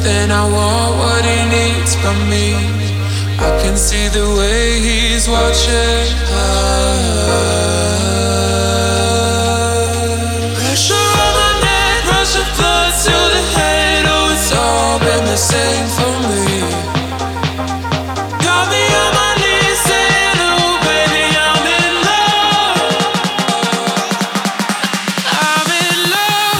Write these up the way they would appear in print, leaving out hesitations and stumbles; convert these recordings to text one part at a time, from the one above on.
everything I want, what he needs from me. I can see the way he's watching. Pressure on my neck, rush of blood to the head. Oh, it's all been the same for me. Got me on my knees saying, oh baby, I'm in love. I'm in love.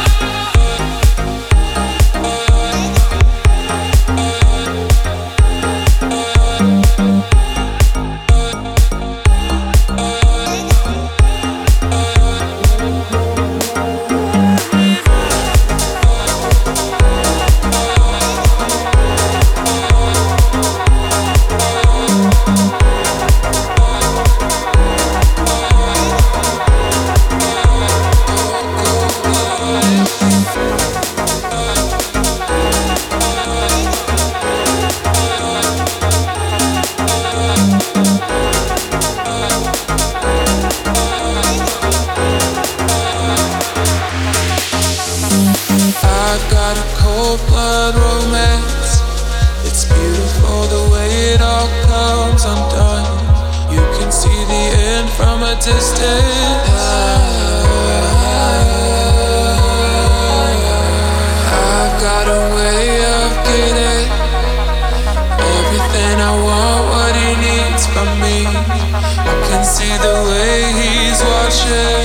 I've got a cold blood romance. It's beautiful the way it all comes undone. You can see the end from a distance. I've got a way of getting everything I want, what he needs from me. I can see the way he's watching.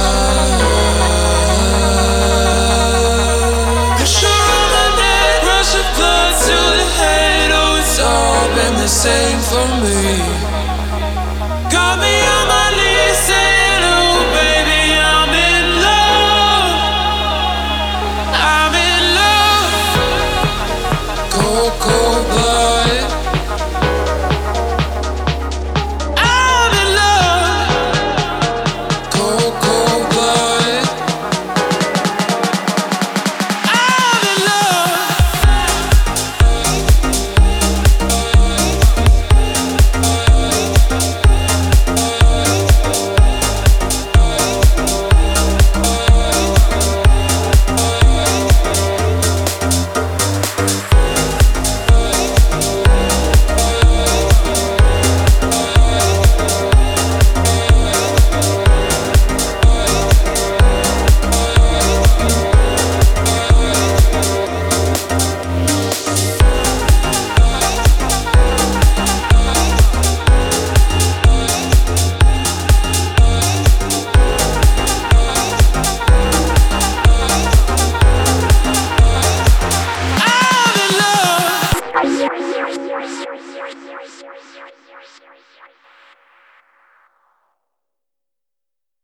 The same for me. Got me on my knees saying, oh baby, I'm in love. I'm in love. Cold, cold blood. I'm in love. Cold, cold blood. I'm in love. Yeah.